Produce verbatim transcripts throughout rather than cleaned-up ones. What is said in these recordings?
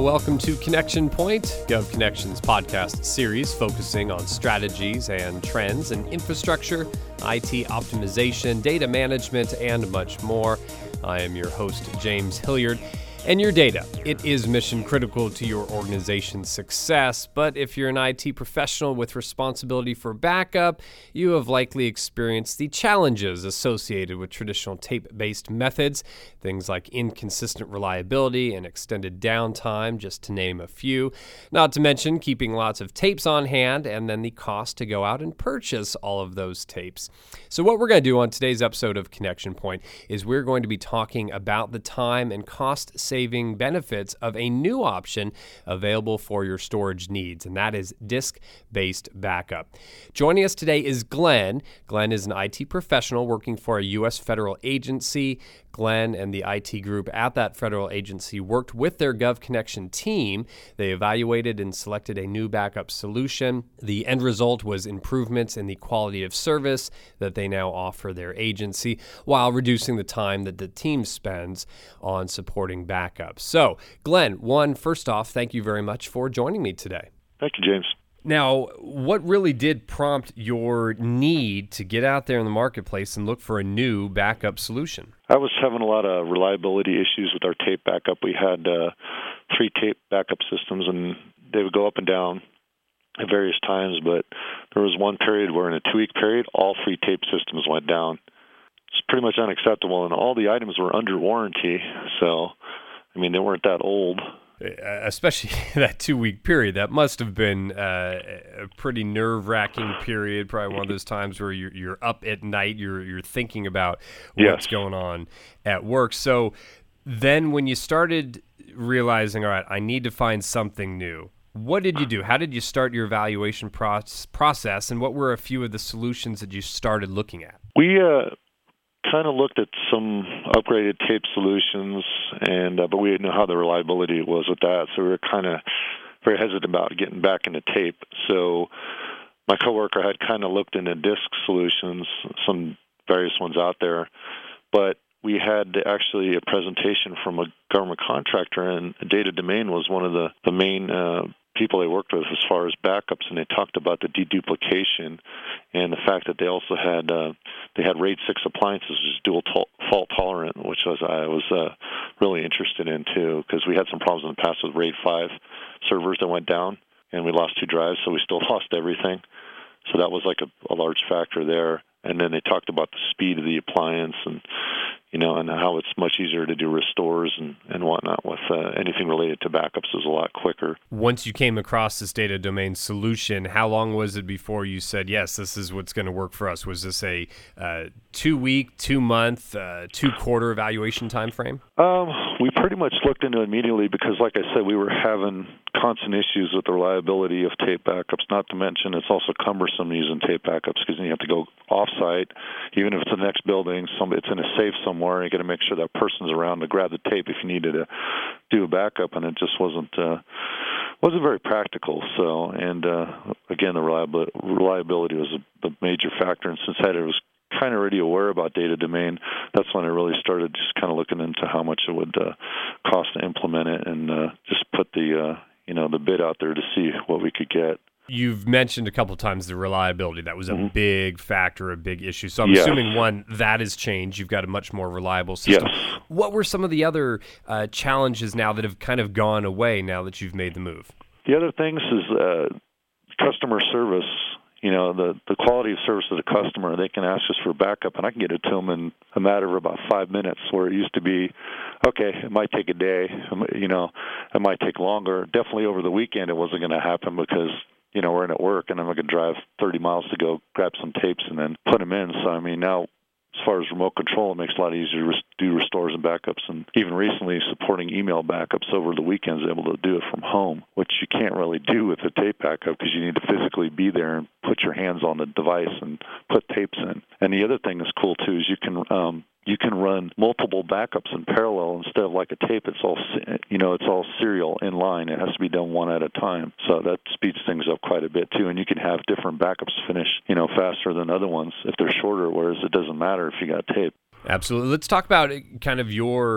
welcome to Connection Point, GovConnection's podcast series focusing on strategies and trends in infrastructure, I T optimization, data management, and much more. I am your host, James Hilliard. And your data, it is mission critical to your organization's success, but if you're an I T professional with responsibility for backup, you have likely experienced the challenges associated with traditional tape-based methods, things like inconsistent reliability and extended downtime, just to name a few, not to mention keeping lots of tapes on hand and then the cost to go out and purchase all of those tapes. So what we're going to do on today's episode of Connection Point is we're going to be talking about the time and cost savings saving benefits of a new option available for your storage needs, and that is disk-based backup. Joining us today is Glenn. Glenn is an I T professional working for a U S federal agency. Glenn and the I T group at that federal agency worked with their GovConnection team. They evaluated and selected a new backup solution. The end result was improvements in the quality of service that they now offer their agency while reducing the time that the team spends on supporting backup. So, Glenn, one, first off, thank you very much for joining me today. Thank you, James. Now, what really did prompt your need to get out there in the marketplace and look for a new backup solution? I was having a lot of reliability issues with our tape backup. We had uh, three tape backup systems, and they would go up and down at various times, but there was one period where in a two-week period, all three tape systems went down. It's pretty much unacceptable, and all the items were under warranty, so, I mean, they weren't that old. Especially that two-week period, that must have been uh, a pretty nerve-wracking period. Probably one of those times where you're, you're up at night, you're you're thinking about what's yes. going on at work. So then, when you started realizing, all right, I need to find something new, what did you do? How did you start your evaluation process, and what were a few of the solutions that you started looking at? We uh, kind of looked at some upgraded tape solutions, and uh, but we didn't know how the reliability was with that, so we were kind of very hesitant about getting back into tape. So my coworker had kind of looked into disk solutions, some various ones out there, but we had actually a presentation from a government contractor, and Data Domain was one of the, the main uh, people they worked with as far as backups, and they talked about the deduplication and the fact that they also had uh, they had RAID six appliances, which is dual to- fault tolerant, which was I was uh, really interested in too, because we had some problems in the past with RAID five servers that went down, and we lost two drives, so we still lost everything. So that was like a, a large factor there. And then they talked about the speed of the appliance, and you know, and how it's much easier to do restores and, and whatnot with uh, anything related to backups is a lot quicker. Once you came across this Data Domain solution, how long was it before you said, yes, this is what's going to work for us? Was this a uh, two-week, two-month, uh, two-quarter evaluation time frame? Um, we pretty much looked into it immediately because, like I said, we were having constant issues with the reliability of tape backups, not to mention it's also cumbersome using tape backups because you have to go off-site, even if it's the next building, some, it's in a safe somewhere. You got to make sure that person's around to grab the tape if you needed to do a backup, and it just wasn't uh, wasn't very practical. So, and uh, again, the reliability, reliability was a, the major factor. And since I was kind of already aware about Data Domain, that's when I really started just kind of looking into how much it would uh, cost to implement it, and uh, just put the uh, you know the bid out there to see what we could get. You've mentioned a couple of times the reliability. That was a mm-hmm. big factor, a big issue. So I'm yes. assuming, one, that has changed. You've got a much more reliable system. Yes. What were some of the other uh, challenges now that have kind of gone away now that you've made the move? The other things is uh, customer service. You know, the, the quality of service to the customer. They can ask us for backup, and I can get it to them in a matter of about five minutes, where it used to be, okay, it might take a day. You know, it might take longer. Definitely over the weekend it wasn't going to happen because, you know, we're in at work, and I'm going to drive thirty miles to go grab some tapes and then put them in. So, I mean, now, as far as remote control, it makes it a lot easier to do restores and backups. And even recently, supporting email backups over the weekends, able to do it from home, which you can't really do with a tape backup because you need to physically be there and put your hands on the device and put tapes in. And the other thing that's cool, too, is you can um, you can run multiple backups in parallel instead of like a tape. It's all, you know, it's all serial in line. It has to be done one at a time. So that speeds things up quite a bit too. And you can have different backups finish, you know, faster than other ones if they're shorter, whereas it doesn't matter if you got tape. Absolutely. Let's talk about kind of your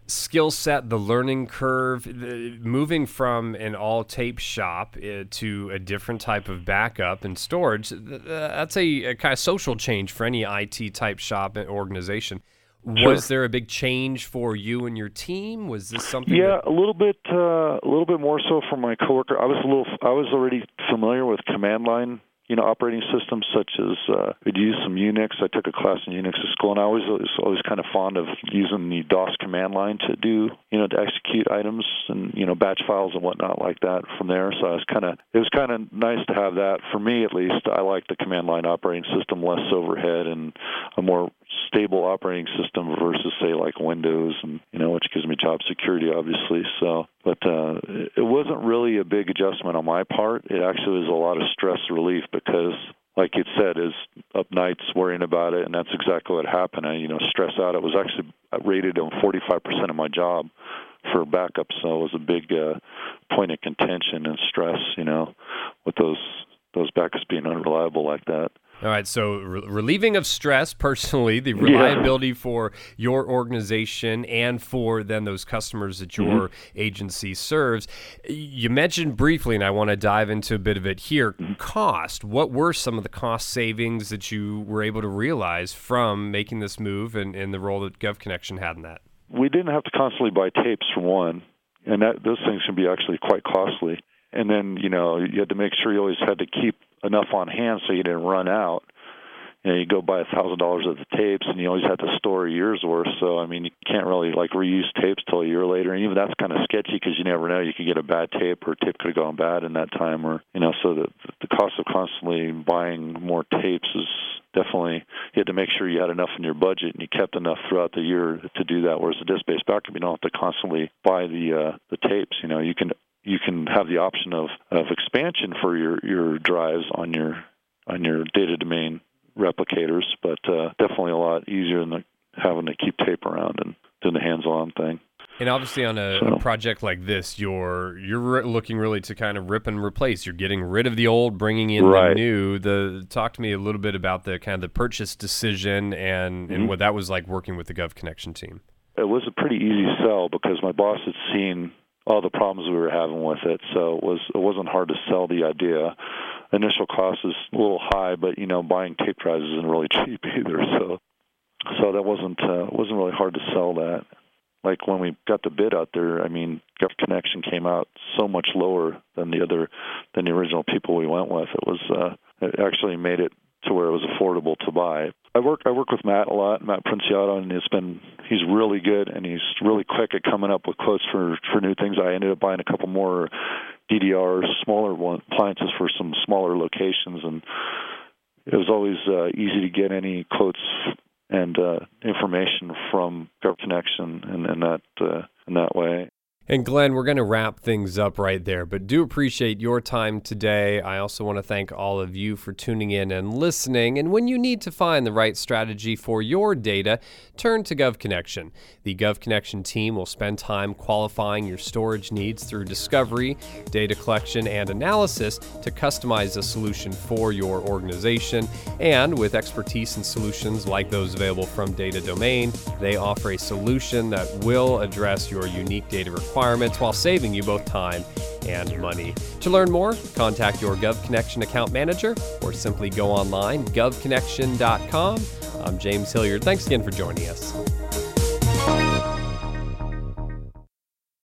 skill set, the learning curve, the, moving from an all tape shop uh, to a different type of backup and storage, uh, that's a, a kind of social change for any I T type shop and organization. Sure. Was there a big change for you and your team? Was this something? Yeah, that... a little bit, uh, a little bit more so for my coworker. I was a little, I was already familiar with command line, you know, operating systems such as uh, we'd use some Unix. I took a class in Unix at school, and I was always, always kind of fond of using the DOS command line to do, you know, to execute items and, you know, batch files and whatnot like that from there. So I was kind of, it was kind of nice to have that. For me, at least, I like the command line operating system, less overhead and a more stable operating system versus, say, like Windows, and you know, which gives me job security, obviously. So, but uh, it wasn't really a big adjustment on my part. It actually was a lot of stress relief because, like you said, is up nights worrying about it, and that's exactly what happened. I, you know, stress out. It was actually rated on forty-five percent of my job for backup, so it was a big uh, point of contention and stress, you know, with those those backups being unreliable like that. All right, so re- relieving of stress personally, the reliability yeah. for your organization and for then those customers that your mm-hmm. agency serves. You mentioned briefly, and I want to dive into a bit of it here, mm-hmm. cost. What were some of the cost savings that you were able to realize from making this move and, and the role that GovConnection had in that? We didn't have to constantly buy tapes, for one, and that those things can be actually quite costly. And then, you know, you had to make sure you always had to keep enough on hand so you didn't run out. You know, you go buy a thousand dollars worth of tapes, and you always have to store a year's worth. So, I mean, you can't really like reuse tapes till a year later, and even that's kind of sketchy because you never know. You could get a bad tape, or a tape could have gone bad in that time, or you know. So the the cost of constantly buying more tapes is definitely, you had to make sure you had enough in your budget and you kept enough throughout the year to do that. Whereas the disk-based backup, you don't have to constantly buy the uh, the tapes. You know, you can. You can have the option of, of expansion for your, your drives on your on your data domain replicators, but uh, definitely a lot easier than the, having to keep tape around and doing the hands-on thing. And obviously on a, so, a project like this, you're you're looking really to kind of rip and replace. You're getting rid of the old, bringing in right. the new. The talk to me a little bit about the kind of the purchase decision and, mm-hmm. and what that was like working with the GovConnection team. It was a pretty easy sell because my boss had seen all the problems we were having with it, so it was it wasn't hard to sell the idea. Initial cost is a little high, but you know, buying tape drives isn't really cheap either, so so that wasn't uh, wasn't really hard to sell that. Like when we got the bid out there, I mean, GovConnection came out so much lower than the other than the original people we went with. It was uh, it actually made it to where it was affordable to buy. I work I work with Matt a lot, Matt Princiato, and it's been he's really good and he's really quick at coming up with quotes for, for new things. I ended up buying a couple more D D R smaller one, appliances for some smaller locations, and it was always uh, easy to get any quotes and uh, information from GovConnection in, in that uh, in that way. And Glenn, we're going to wrap things up right there, but do appreciate your time today. I also want to thank all of you for tuning in and listening. And when you need to find the right strategy for your data, turn to GovConnection. The GovConnection team will spend time qualifying your storage needs through discovery, data collection, and analysis to customize a solution for your organization. And with expertise in solutions like those available from Data Domain, they offer a solution that will address your unique data requirements while saving you both time and money. To learn more, contact your GovConnection account manager or simply go online, gov connection dot com. I'm James Hilliard. Thanks again for joining us.